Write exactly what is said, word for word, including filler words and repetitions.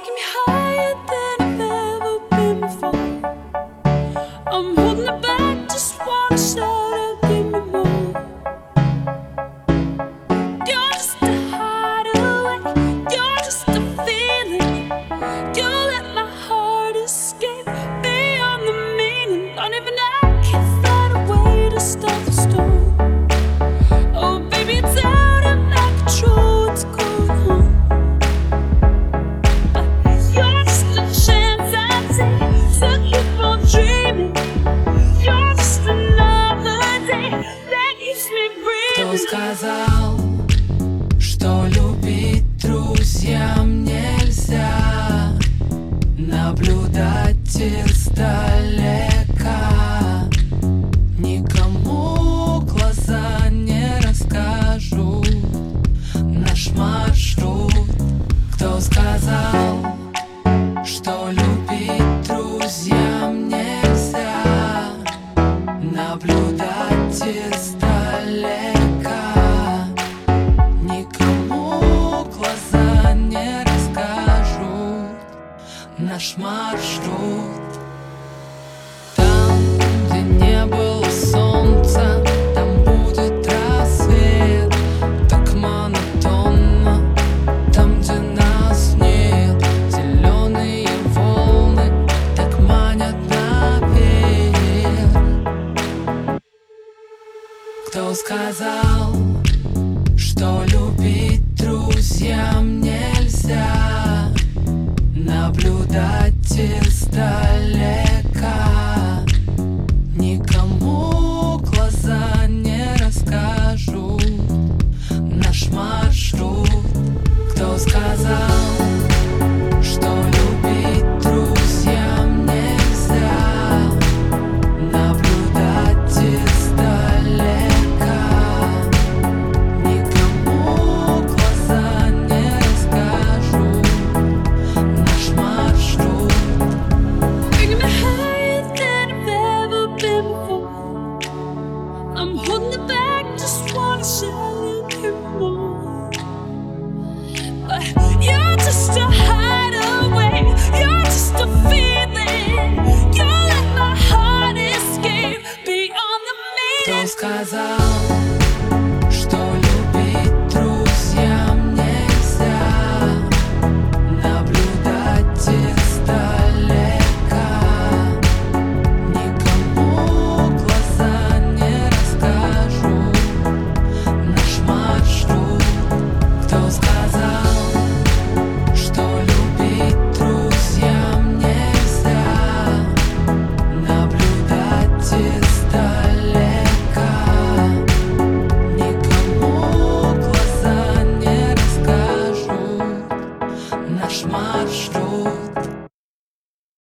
taking me higher than I've ever been before. I'm holding it back, just wanna shout out, give me more. You're just a hideaway, you're just a feeling. You let my heart escape beyond the meaning. Not even I can find a way to stop the storm. Oh baby, it's out of my control, what's going on? You're just a chance I take to keep on dreaming. You're just another day that keeps me breathing. Кто сказал, что любить друзьям нельзя? Наблюдать издалека. Никому глаза не расскажу наш маршрут. Кто сказал, что любить друзьям нельзя? Наблюдать издалека. Никому глаза не расскажут наш маршрут. Там, где не было солнца, там будет рассвет. Так монотонно. Там, где нас нет, зеленые волны так манят наверх. Кто сказал, что любить друзьям нельзя? Наблюдать издалека. Никому глаза не расскажут наш маршрут. Кто сказал, что любить друзьям нельзя? Наблюдать издалека. Никому глаза не расскажут наш маршрут. Taking me higher than I've ever been before. I'm holding it back, just wanna shout out, give me more. But you're just a hideaway, you're just a feeling. You let my heart escape beyond the Кто meaning. сказал, что любить друзьям нельзя? Наблюдать издалека. Никому глаза не расскажут наш маршрут. Кто сказал,